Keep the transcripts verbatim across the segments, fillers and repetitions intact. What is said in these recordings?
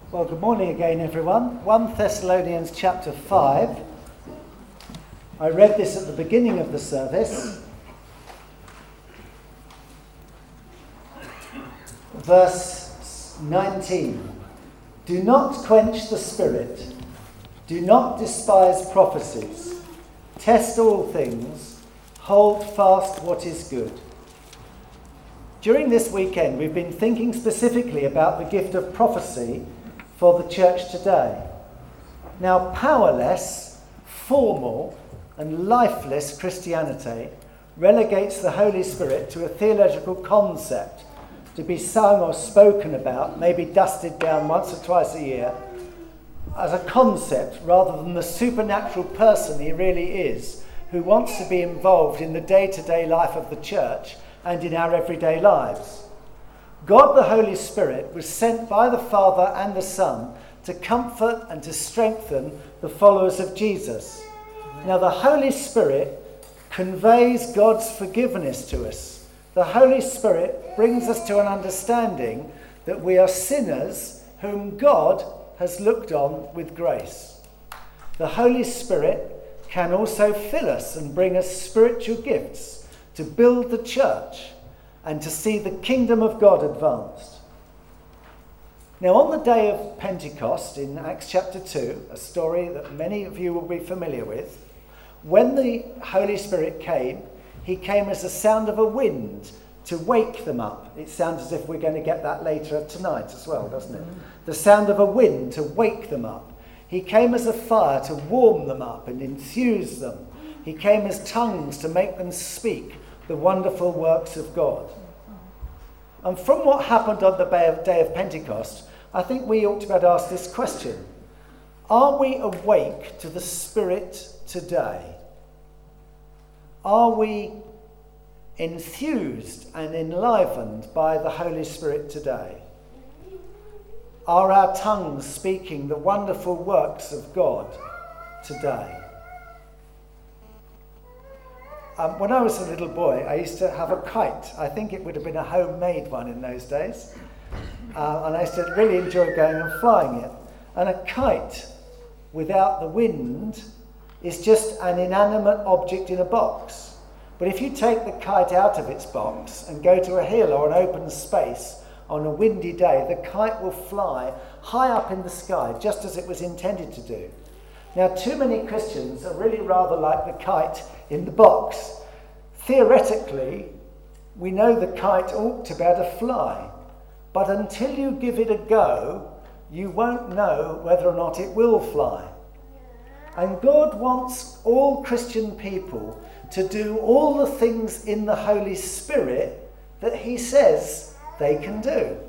Well, good morning again, everyone. First Thessalonians chapter five. I read this at the beginning of the service. Verse nineteen. Do not quench the spirit. Do not despise prophecies. Test all things. Hold fast what is good. During this weekend, we've been thinking specifically about the gift of prophecy for the church today. Now, powerless, formal, and lifeless Christianity relegates the Holy Spirit to a theological concept to be sung or spoken about, maybe dusted down once or twice a year, as a concept rather than the supernatural person he really is, who wants to be involved in the day-to-day life of the church and in our everyday lives. God the Holy Spirit was sent by the Father and the Son to comfort and to strengthen the followers of Jesus. Now, the Holy Spirit conveys God's forgiveness to us. The Holy Spirit brings us to an understanding that we are sinners whom God has looked on with grace. The Holy Spirit can also fill us and bring us spiritual gifts to build the church and to see the kingdom of God advanced. Now, on the day of Pentecost in Acts chapter two, a story that many of you will be familiar with, when the Holy Spirit came, he came as the sound of a wind to wake them up. It sounds as if we're going to get that later tonight as well, doesn't it? The sound of a wind to wake them up. He came as a fire to warm them up and enthuse them. He came as tongues to make them speak the wonderful works of God. And from what happened on the day of Pentecost, I think we ought to be able to ask this question. Are we awake to the Spirit today? Are we enthused and enlivened by the Holy Spirit today? Are our tongues speaking the wonderful works of God today? Um, when I was a little boy, I used to have a kite. I think it would have been a homemade one in those days. Uh, and I used to really enjoy going and flying it. And a kite without the wind is just an inanimate object in a box. But if you take the kite out of its box and go to a hill or an open space on a windy day, the kite will fly high up in the sky, just as it was intended to do. Now, too many Christians are really rather like the kite in the box. Theoretically, we know the kite ought to be able to fly, but until you give it a go, you won't know whether or not it will fly. And God wants all Christian people to do all the things in the Holy Spirit that he says they can do.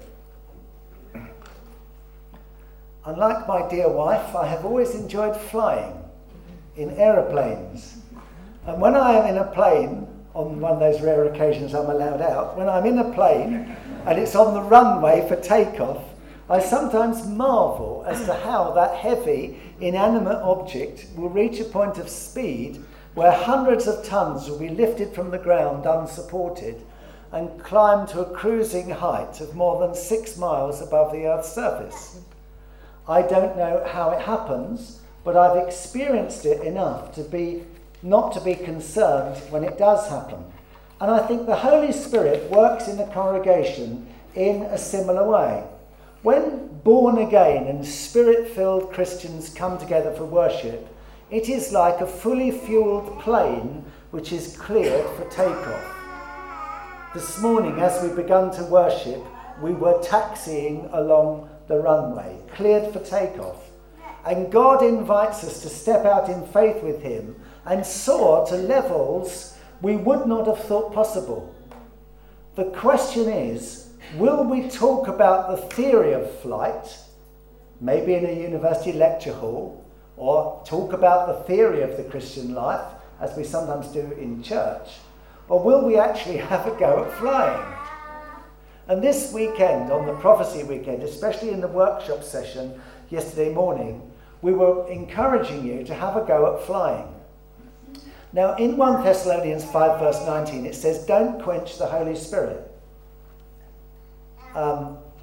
Unlike my dear wife, I have always enjoyed flying in aeroplanes. And when I am in a plane, on one of those rare occasions I'm allowed out, when I'm in a plane and it's on the runway for takeoff, I sometimes marvel as to how that heavy, inanimate object will reach a point of speed where hundreds of tons will be lifted from the ground unsupported and climb to a cruising height of more than six miles above the Earth's surface. I don't know how it happens, but I've experienced it enough to be not to be concerned when it does happen. And I think the Holy Spirit works in the congregation in a similar way. When born again and spirit-filled Christians come together for worship, it is like a fully fueled plane which is cleared for takeoff. This morning, as we begun to worship, we were taxiing along the runway, cleared for takeoff. And God invites us to step out in faith with him and soar to levels we would not have thought possible. The question is, will we talk about the theory of flight, maybe in a university lecture hall, or talk about the theory of the Christian life, as we sometimes do in church, or will we actually have a go at flying? And this weekend, on the prophecy weekend, especially in the workshop session yesterday morning, we were encouraging you to have a go at flying. Now, in First Thessalonians five, verse nineteen, it says, don't quench the Holy Spirit. Um,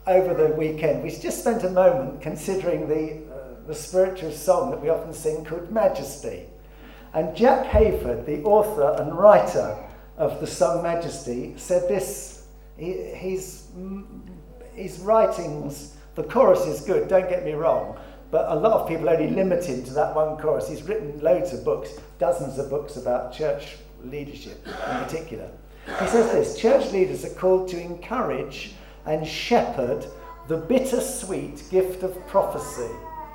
over the weekend, we just spent a moment considering the, uh, the spiritual song that we often sing called Majesty. And Jack Hayford, the author and writer of the song Majesty, said this. He, he's, his writings, the chorus is good, don't get me wrong, but a lot of people only limit him to that one chorus. He's written loads of books, dozens of books about church leadership in particular. He says this: church leaders are called to encourage and shepherd the bittersweet gift of prophecy.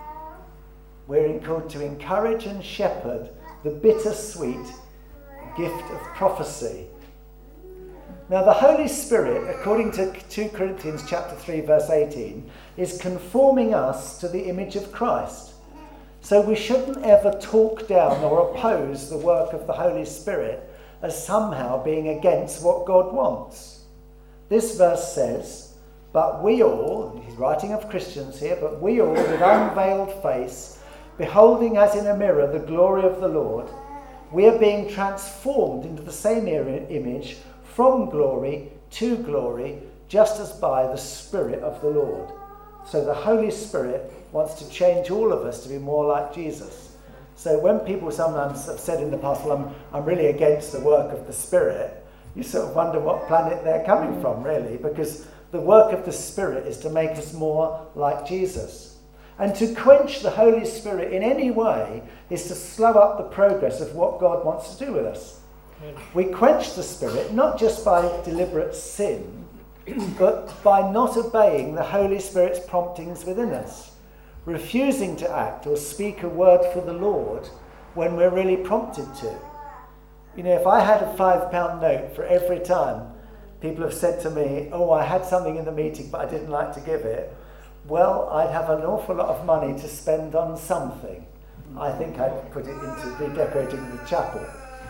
We're called to encourage and shepherd the bittersweet gift of prophecy. Now, the Holy Spirit, according to Second Corinthians chapter three, verse eighteen, is conforming us to the image of Christ. So we shouldn't ever talk down or oppose the work of the Holy Spirit as somehow being against what God wants. This verse says, but we all, he's writing of Christians here, but we all with unveiled face, beholding as in a mirror the glory of the Lord, we are being transformed into the same image from glory to glory, just as by the Spirit of the Lord. So the Holy Spirit wants to change all of us to be more like Jesus. So when people sometimes have said in the past, well, I'm, I'm really against the work of the Spirit, you sort of wonder what planet they're coming from, really, because the work of the Spirit is to make us more like Jesus. And to quench the Holy Spirit in any way is to slow up the progress of what God wants to do with us. We quench the Spirit not just by deliberate sin, but by not obeying the Holy Spirit's promptings within us, refusing to act or speak a word for the Lord when we're really prompted to. You know, if I had a five pound note for every time people have said to me, oh, I had something in the meeting but I didn't like to give it, well, I'd have an awful lot of money to spend on something. I think I'd put it into redecorating the chapel.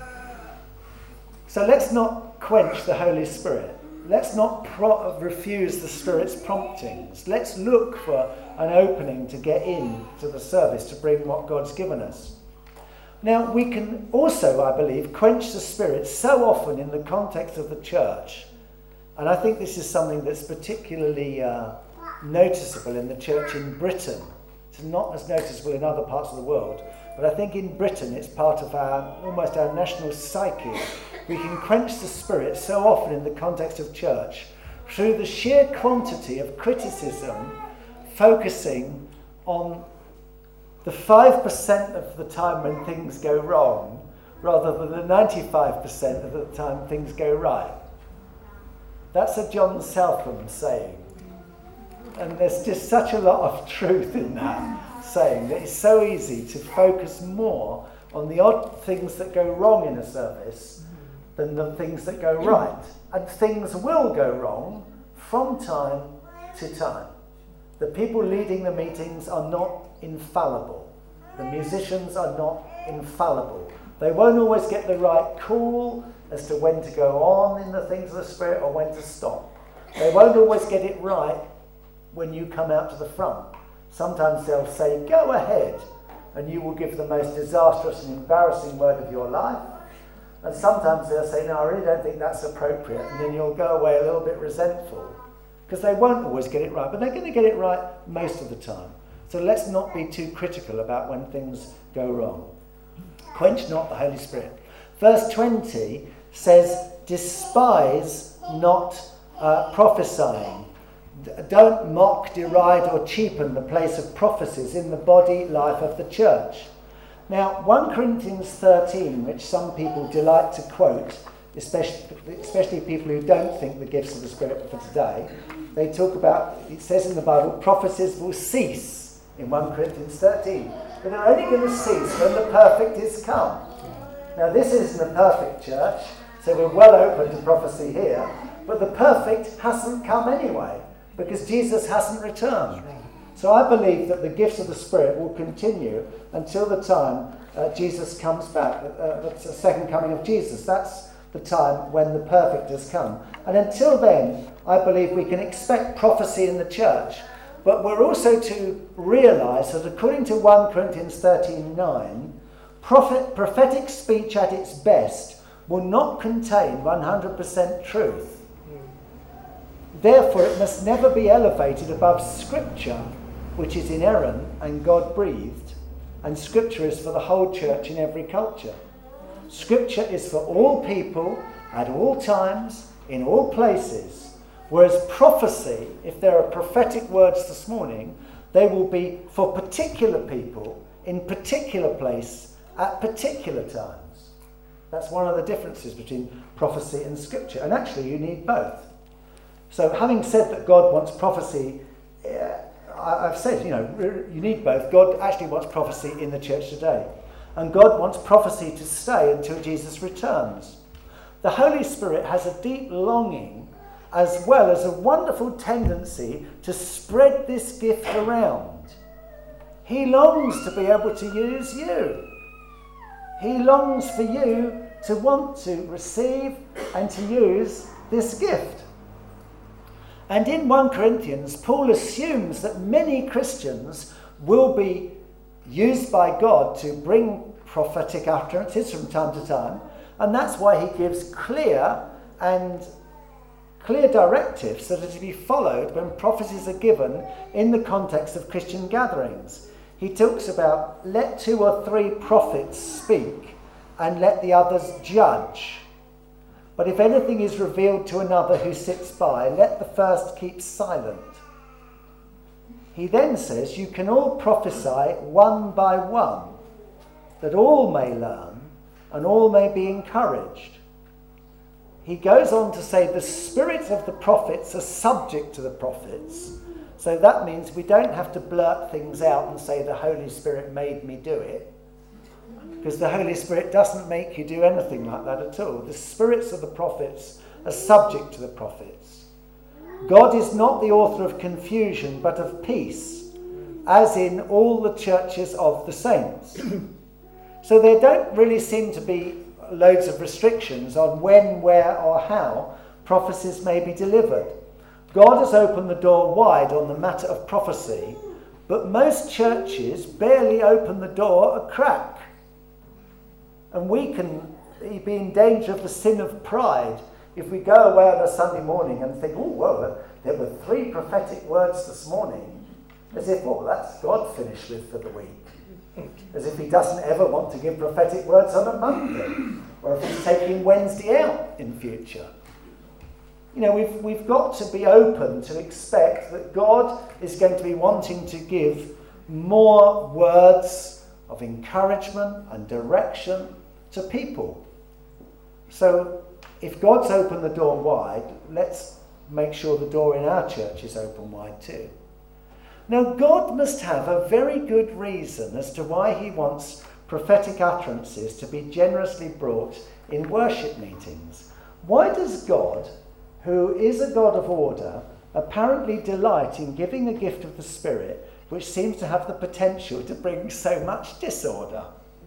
So let's not quench the Holy Spirit. Let's not pro- refuse the Spirit's promptings. Let's look for an opening to get in to the service, to bring what God's given us. Now, we can also, I believe, quench the Spirit so often in the context of the church. And I think this is something that's particularly uh, noticeable in the church in Britain. It's not as noticeable in other parts of the world, but I think in Britain it's part of our, almost our national psyche. We can quench the Spirit so often in the context of church through the sheer quantity of criticism focusing on the five percent of the time when things go wrong rather than the ninety-five percent of the time things go right. That's a John Southam saying. And there's just such a lot of truth in that saying that it's so easy to focus more on the odd things that go wrong in a service than the things that go right. And things will go wrong from time to time. The people leading the meetings are not infallible. The musicians are not infallible. They won't always get the right call as to when to go on in the things of the Spirit or when to stop. They won't always get it right when you come out to the front. Sometimes they'll say, go ahead, and you will give the most disastrous and embarrassing word of your life. And sometimes they'll say, no, I really don't think that's appropriate. And then you'll go away a little bit resentful. Because they won't always get it right, but they're going to get it right most of the time. So let's not be too critical about when things go wrong. Quench not the Holy Spirit. Verse twenty says, despise not uh, prophesying. Don't mock, deride, or cheapen the place of prophecies in the body life of the church. Now, First Corinthians thirteen, which some people delight to quote, especially, especially people who don't think the gifts of the Spirit for today, they talk about, it says in the Bible, prophecies will cease in First Corinthians thirteen. But they're only going to cease when the perfect is come. Now, this isn't a perfect church, so we're well open to prophecy here, but the perfect hasn't come anyway, because Jesus hasn't returned. So I believe that the gifts of the Spirit will continue until the time uh, Jesus comes back. Uh, that's the second coming of Jesus. That's the time when the perfect has come. And until then, I believe we can expect prophecy in the church. But we're also to realise that according to First Corinthians thirteen nine, prophet, prophetic speech at its best will not contain one hundred percent truth. Therefore, it must never be elevated above Scripture, which is inerrant and God-breathed, and Scripture is for the whole church in every culture. Scripture is for all people, at all times, in all places, whereas prophecy, if there are prophetic words this morning, they will be for particular people, in particular place, at particular times. That's one of the differences between prophecy and Scripture, and actually you need both. So having said that God wants prophecy, uh, I've said, you know, you need both. God actually wants prophecy in the church today. And God wants prophecy to stay until Jesus returns. The Holy Spirit has a deep longing as well as a wonderful tendency to spread this gift around. He longs to be able to use you. He longs for you to want to receive and to use this gift. And in First Corinthians, Paul assumes that many Christians will be used by God to bring prophetic utterances from time to time, and that's why he gives clear and clear directives that are to be followed when prophecies are given in the context of Christian gatherings. He talks about let two or three prophets speak and let the others judge. But if anything is revealed to another who sits by, let the first keep silent. He then says, you can all prophesy one by one, that all may learn and all may be encouraged. He goes on to say the spirits of the prophets are subject to the prophets. So that means we don't have to blurt things out and say the Holy Spirit made me do it. Because the Holy Spirit doesn't make you do anything like that at all. The spirits of the prophets are subject to the prophets. God is not the author of confusion, but of peace, as in all the churches of the saints. So there don't really seem to be loads of restrictions on when, where, or how prophecies may be delivered. God has opened the door wide on the matter of prophecy, but most churches barely open the door a crack. And we can be in danger of the sin of pride if we go away on a Sunday morning and think, oh, well, there were three prophetic words this morning, as if, oh, that's God finished with for the week. As if he doesn't ever want to give prophetic words on a Monday, or if he's taking Wednesday out in future. You know, we've, we've got to be open to expect that God is going to be wanting to give more words of encouragement and direction to people. So if God's opened the door wide, let's make sure the door in our church is open wide too. Now, God must have a very good reason as to why he wants prophetic utterances to be generously brought in worship meetings. Why does God, who is a God of order, apparently delight in giving the gift of the Spirit, which seems to have the potential to bring so much disorder?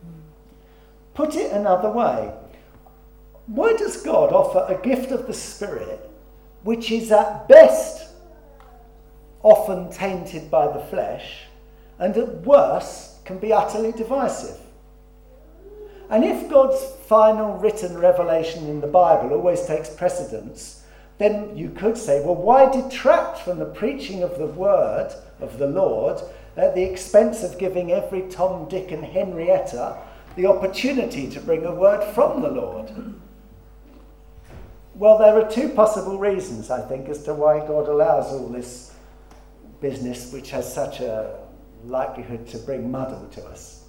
Put it another way, why does God offer a gift of the Spirit which is at best often tainted by the flesh, and at worst can be utterly divisive? And if God's final written revelation in the Bible always takes precedence, then you could say, well, why detract from the preaching of the word of the Lord at the expense of giving every Tom, Dick and Henrietta the opportunity to bring a word from the Lord? Well, there are two possible reasons, I think, as to why God allows all this business which has such a likelihood to bring muddle to us.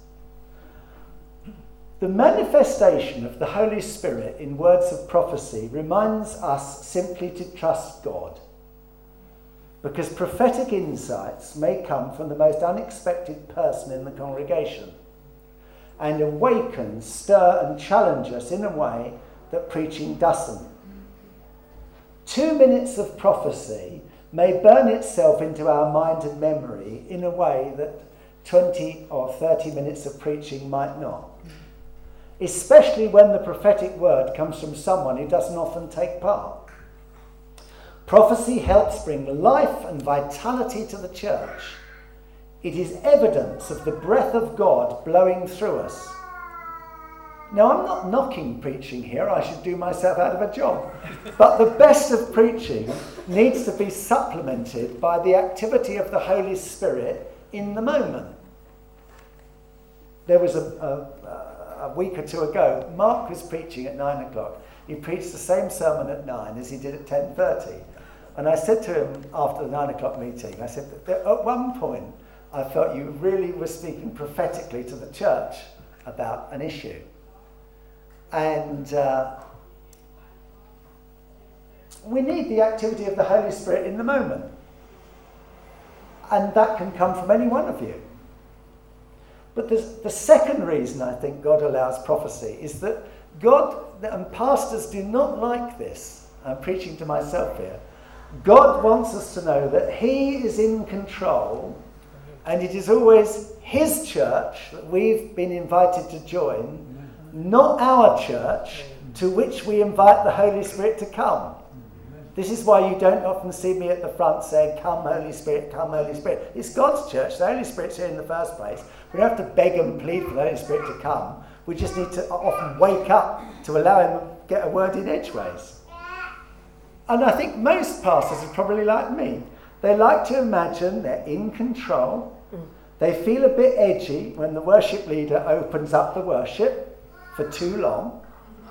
The manifestation of the Holy Spirit in words of prophecy reminds us simply to trust God, because prophetic insights may come from the most unexpected person in the congregation and awaken, stir and challenge us in a way that preaching doesn't. Two minutes of prophecy may burn itself into our mind and memory in a way that twenty or thirty minutes of preaching might not. Especially when the prophetic word comes from someone who doesn't often take part. Prophecy helps bring life and vitality to the church. It is evidence of the breath of God blowing through us. Now, I'm not knocking preaching here. I should do myself out of a job. But the best of preaching needs to be supplemented by the activity of the Holy Spirit in the moment. There was a, a, a week or two ago, Mark was preaching at nine o'clock. He preached the same sermon at nine as he did at ten thirty. And I said to him after the nine o'clock meeting, I said, at one point, I felt you really were speaking prophetically to the church about an issue. And uh, we need the activity of the Holy Spirit in the moment. And that can come from any one of you. But the, the second reason I think God allows prophecy is that God, and pastors do not like this, I'm preaching to myself here, God wants us to know that he is in control, and it is always his church that we've been invited to join, not our church, to which we invite the Holy Spirit to come. This is why you don't often see me at the front saying, come Holy Spirit, come Holy Spirit. It's God's church. The Holy Spirit's here in the first place. We don't have to beg and plead for the Holy Spirit to come. We just need to often wake up to allow him to get a word in edgeways. And I think most pastors are probably like me. They like to imagine they're in control. They feel a bit edgy when the worship leader opens up the worship for too long,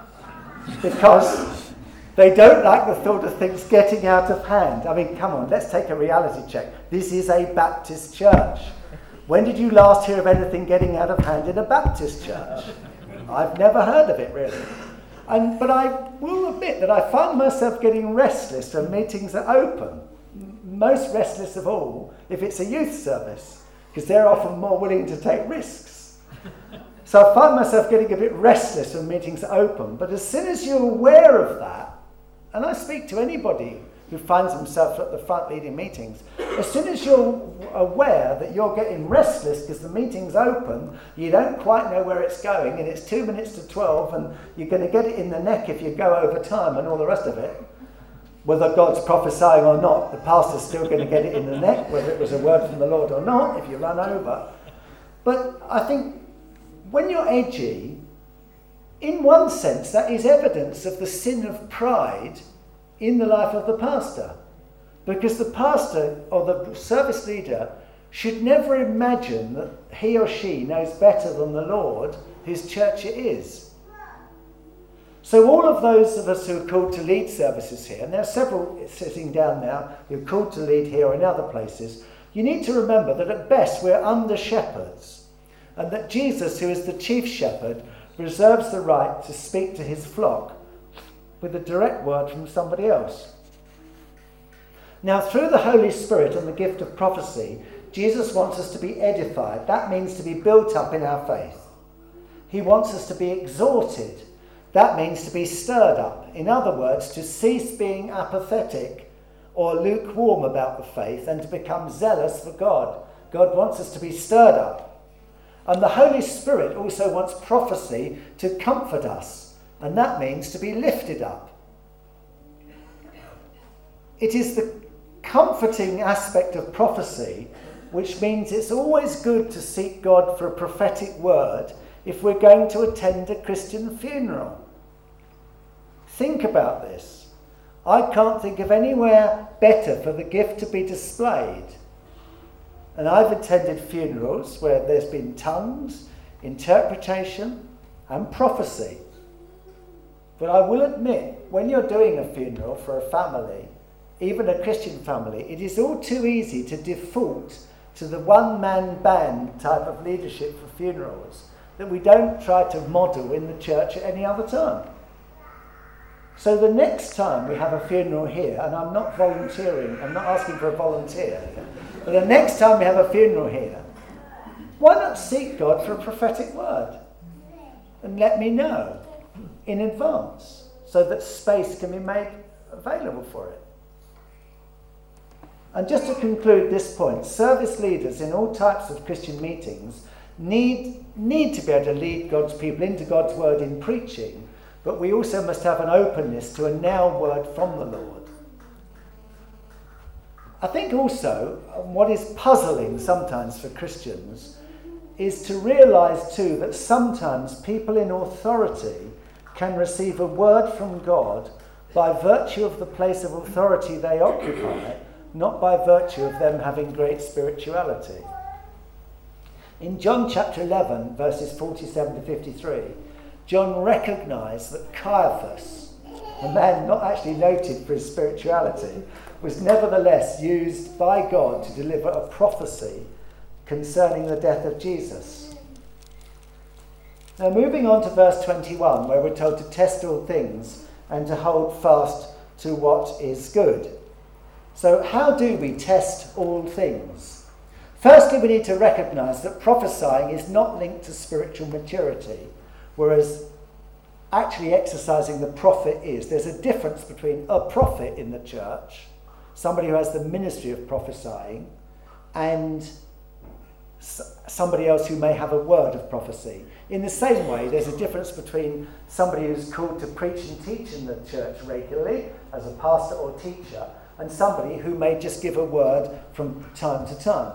because they don't like the thought of things getting out of hand. I mean, come on, let's take a reality check. This is a Baptist church. When did you last hear of anything getting out of hand in a Baptist church? I've never heard of it, really. And, but I will admit that I find myself getting restless when meetings are open. Most restless of all if it's a youth service, because they're often more willing to take risks. So I find myself getting a bit restless when meetings are open. But as soon as you're aware of that, and I speak to anybody who finds himself at the front leading meetings, as soon as you're aware that you're getting restless because the meeting's open, you don't quite know where it's going, and it's two minutes to twelve, and you're going to get it in the neck if you go over time and all the rest of it, whether God's prophesying or not, the pastor's still going to get it in the neck, whether it was a word from the Lord or not, if you run over. But I think when you're edgy, in one sense, that is evidence of the sin of pride in the life of the pastor. Because the pastor or the service leader should never imagine that he or she knows better than the Lord whose church it is. So all of those of us who are called to lead services here, and there are several sitting down now who are called to lead here or in other places, you need to remember that at best we're under shepherds. And that Jesus, who is the chief shepherd, reserves the right to speak to his flock with a direct word from somebody else. Now, through the Holy Spirit and the gift of prophecy, Jesus wants us to be edified. That means to be built up in our faith. He wants us to be exhorted. That means to be stirred up. In other words, to cease being apathetic or lukewarm about the faith and to become zealous for God. God wants us to be stirred up. And the Holy Spirit also wants prophecy to comfort us, and that means to be lifted up. It is the comforting aspect of prophecy, which means it's always good to seek God for a prophetic word if we're going to attend a Christian funeral. Think about this. I can't think of anywhere better for the gift to be displayed. And I've attended funerals where there's been tongues, interpretation, and prophecy. But I will admit, when you're doing a funeral for a family, even a Christian family, it is all too easy to default to the one-man band type of leadership for funerals that we don't try to model in the church at any other time. So the next time we have a funeral here, and I'm not volunteering, I'm not asking for a volunteer, but the next time we have a funeral here, why not seek God for a prophetic word? And let me know in advance so that space can be made available for it. And just to conclude this point, service leaders in all types of Christian meetings need, need to be able to lead God's people into God's word in preaching, but we also must have an openness to a now word from the Lord. I think also what is puzzling sometimes for Christians is to realise too that sometimes people in authority can receive a word from God by virtue of the place of authority they occupy, not by virtue of them having great spirituality. In John chapter eleven, verses forty-seven to fifty-three, John recognised that Caiaphas, a man not actually noted for his spirituality, was nevertheless used by God to deliver a prophecy concerning the death of Jesus. Now moving on to verse twenty-one, where we're told to test all things and to hold fast to what is good. So how do we test all things? Firstly, we need to recognise that prophesying is not linked to spiritual maturity, whereas actually exercising the prophet is. There's a difference between a prophet in the church, somebody who has the ministry of prophesying, and somebody else who may have a word of prophecy. In the same way, there's a difference between somebody who's called to preach and teach in the church regularly, as a pastor or teacher, and somebody who may just give a word from time to time.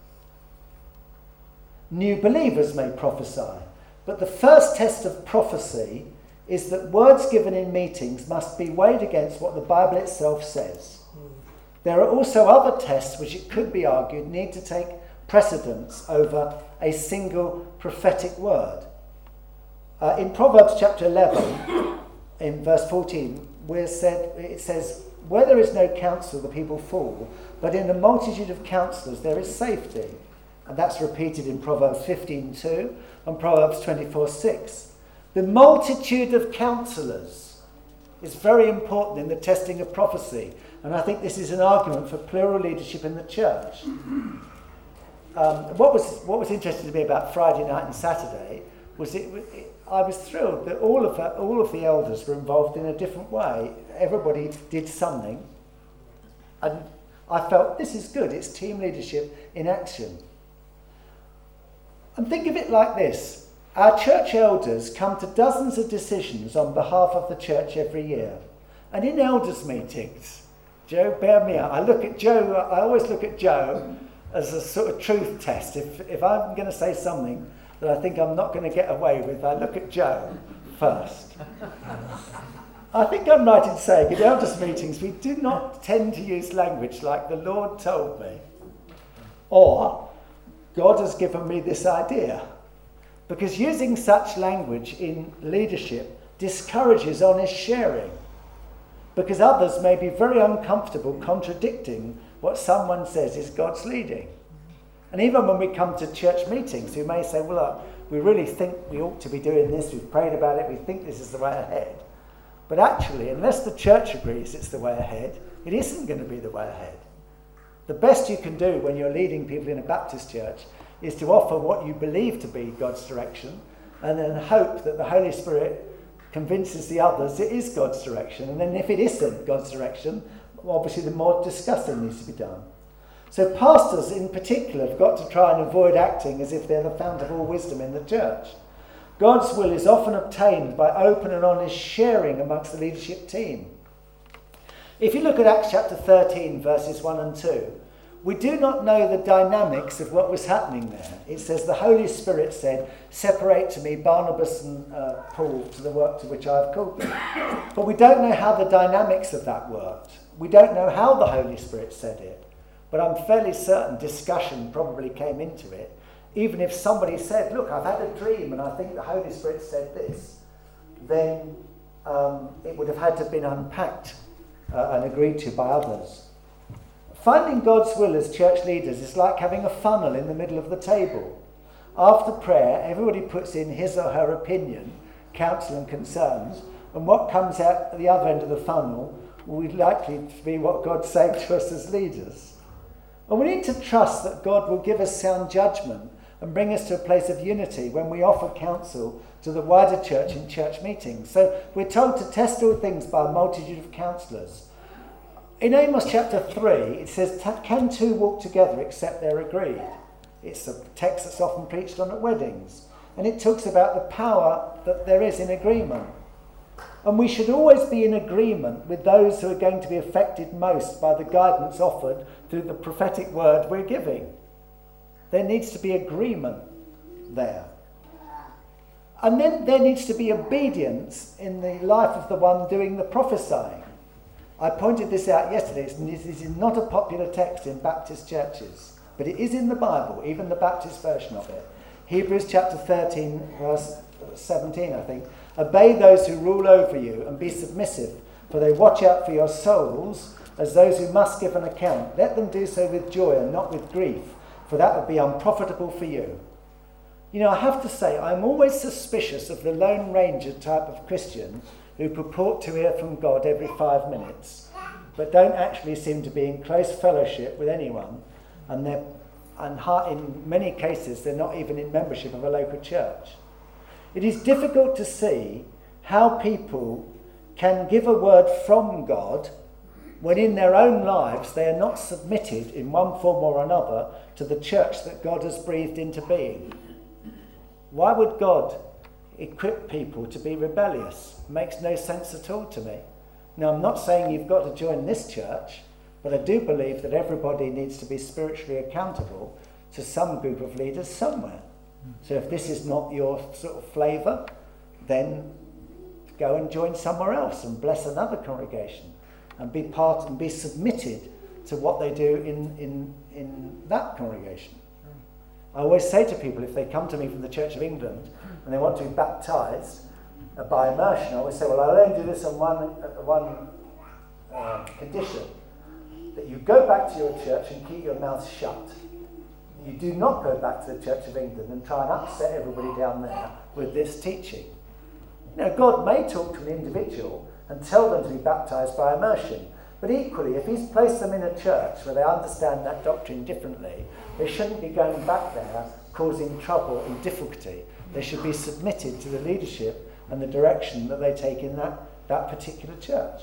New believers may prophesy, but the first test of prophecy is that words given in meetings must be weighed against what the Bible itself says. There are also other tests which, it could be argued, need to take precedence over a single prophetic word. Uh, in Proverbs chapter eleven, in verse fourteen, we're said, it says, "Where there is no counsel, the people fall, but in the multitude of counsellors there is safety." And that's repeated in Proverbs fifteen two and Proverbs twenty-four six. The multitude of counsellors is very important in the testing of prophecy. And I think this is an argument for plural leadership in the church. Um, what was what was interesting to me about Friday night and Saturday was it, it, I was thrilled that all of the, all of the elders were involved in a different way. Everybody did something. And I felt this is good. It's team leadership in action. And think of it like this. Our church elders come to dozens of decisions on behalf of the church every year. And in elders' meetings, Joe, bear me out. I look at Joe, I always look at Joe as a sort of truth test. If, if I'm going to say something that I think I'm not going to get away with, I look at Joe first. I think I'm right in saying in elders' meetings we do not tend to use language like "the Lord told me" or "God has given me this idea," because using such language in leadership discourages honest sharing, because others may be very uncomfortable contradicting what someone says is God's leading. And even when we come to church meetings, we may say, well, look, we really think we ought to be doing this, we've prayed about it, we think this is the way ahead. But actually, unless the church agrees it's the way ahead, it isn't going to be the way ahead. The best you can do when you're leading people in a Baptist church is to offer what you believe to be God's direction, and then hope that the Holy Spirit convinces the others it is God's direction. And then if it isn't God's direction, obviously the more discussing needs to be done. So pastors in particular have got to try and avoid acting as if they're the fount of all wisdom in the church. God's will is often obtained by open and honest sharing amongst the leadership team. If you look at Acts chapter thirteen, verses one and two, we do not know the dynamics of what was happening there. It says the Holy Spirit said, "Separate to me Barnabas and uh, Paul to the work to which I have called them." But we don't know how the dynamics of that worked. We don't know how the Holy Spirit said it. But I'm fairly certain discussion probably came into it. Even if somebody said, "Look, I've had a dream and I think the Holy Spirit said this," then um, it would have had to have been unpacked uh, and agreed to by others. Finding God's will as church leaders is like having a funnel in the middle of the table. After prayer, everybody puts in his or her opinion, counsel and concerns, and what comes out at the other end of the funnel will be likely to be what God's saying to us as leaders. And we need to trust that God will give us sound judgment and bring us to a place of unity when we offer counsel to the wider church in church meetings. So we're told to test all things by a multitude of counsellors. In Amos chapter three, it says, "Can two walk together except they're agreed?" It's a text that's often preached on at weddings. And it talks about the power that there is in agreement. And we should always be in agreement with those who are going to be affected most by the guidance offered through the prophetic word we're giving. There needs to be agreement. there. And then there needs to be obedience in the life of the one doing the prophesying. I pointed this out yesterday. This is not a popular text in Baptist churches, but it is in the Bible, even the Baptist version of it. Hebrews chapter thirteen, verse seventeen, I think. Obey those who rule over you and be submissive, for they watch out for your souls as those who must give an account. Let them do so with joy and not with grief, for that would be unprofitable for you. You know, I have to say, I'm always suspicious of the Lone Ranger type of Christian who purport to hear from God every five minutes, but don't actually seem to be in close fellowship with anyone, and they're, and in many cases they're not even in membership of a local church. It is difficult to see how people can give a word from God when in their own lives they are not submitted in one form or another to the church that God has breathed into being. Why would God equip people to be rebellious? It makes no sense at all to me. Now, I'm not saying you've got to join this church, but I do believe that everybody needs to be spiritually accountable to some group of leaders somewhere. So if this is not your sort of flavour, then go and join somewhere else and bless another congregation and be part and be submitted to what they do in, in, in that congregation. I always say to people, if they come to me from the Church of England and they want to be baptised uh, by immersion, I always say, well, I'll only do this on one, uh, one uh, condition, that you go back to your church and keep your mouth shut. You do not go back to the Church of England and try and upset everybody down there with this teaching. You know, God may talk to an individual and tell them to be baptised by immersion, but equally, if he's placed them in a church where they understand that doctrine differently, they shouldn't be going back there causing trouble and difficulty. They should be submitted to the leadership and the direction that they take in that, that particular church.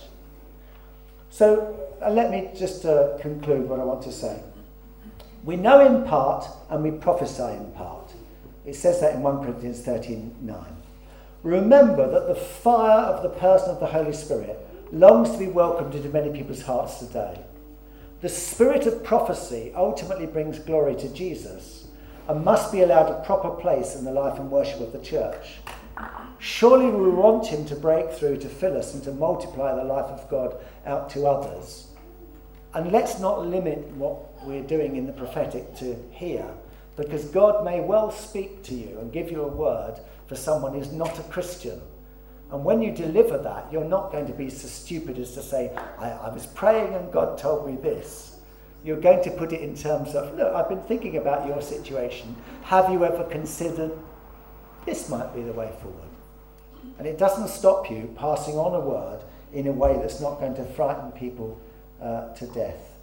So uh, let me just uh, conclude what I want to say. We know in part and we prophesy in part. It says that in First Corinthians thirteen nine. Remember that the fire of the person of the Holy Spirit longs to be welcomed into many people's hearts today. The spirit of prophecy ultimately brings glory to Jesus and must be allowed a proper place in the life and worship of the church. Surely we want him to break through, to fill us and to multiply the life of God out to others. And let's not limit what we're doing in the prophetic to here, because God may well speak to you and give you a word for someone who's not a Christian. And when you deliver that, you're not going to be so stupid as to say, I, I was praying and God told me this. You're going to put it in terms of, look, I've been thinking about your situation. Have you ever considered this might be the way forward? And it doesn't stop you passing on a word in a way that's not going to frighten people uh, to death.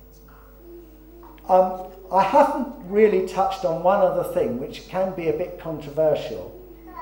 Um, I haven't really touched on one other thing, which can be a bit controversial.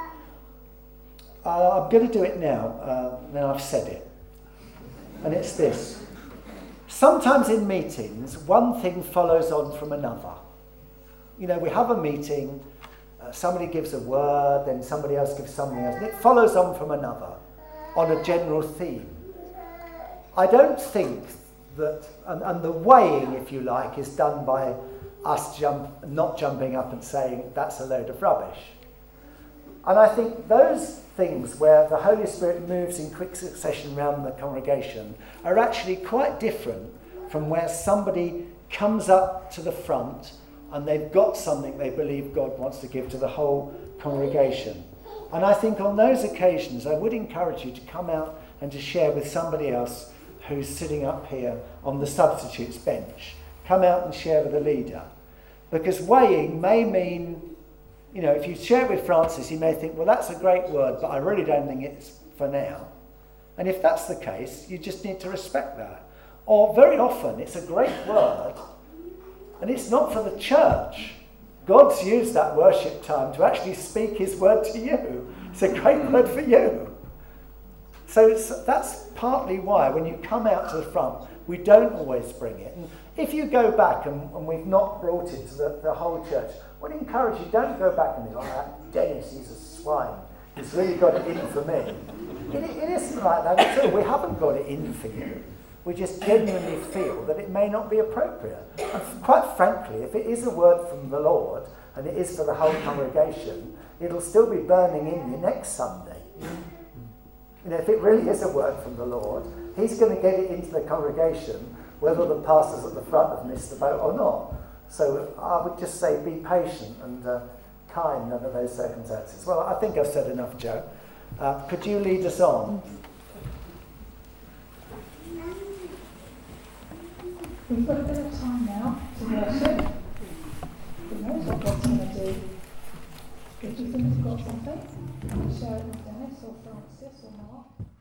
Uh, I'm going to do it now, uh, now I've said it. And it's this. Sometimes in meetings, one thing follows on from another. You know, we have a meeting, uh, somebody gives a word, then somebody else gives something else, and it follows on from another on a general theme. I don't think that, and, and the weighing, if you like, is done by us jump, not jumping up and saying, that's a load of rubbish. And I think those things where the Holy Spirit moves in quick succession around the congregation are actually quite different from where somebody comes up to the front and they've got something they believe God wants to give to the whole congregation. And I think on those occasions I would encourage you to come out and to share with somebody else who's sitting up here on the substitutes bench. Come out and share with a leader. Because weighing may mean, you know, if you share it with Francis, you may think, well, that's a great word, but I really don't think it's for now. And if that's the case, you just need to respect that. Or very often, it's a great word, and it's not for the church. God's used that worship time to actually speak his word to you. It's a great word for you. So it's, that's partly why, when you come out to the front, we don't always bring it. And if you go back and, and we've not brought it to the, the whole church, I would encourage you, don't go back and think, oh, that Dennis, he's a swine. He's really got it in for me. It, it isn't like that at all. We haven't got it in for you. we just genuinely feel that it may not be appropriate. And quite frankly, if it is a word from the Lord, and it is for the whole congregation, it'll still be burning in you next Sunday. You know, if it really is a word from the Lord, he's going to get it into the congregation, whether the pastors at the front have missed the boat or not. So I would just say be patient and uh, kind under those circumstances. Well, I think I've said enough, Joe. Uh, could you lead us on? We've got a bit of time now to worship. Who knows what God's going to do? If you think you've got something, share it with Dennis or Francis or Mark.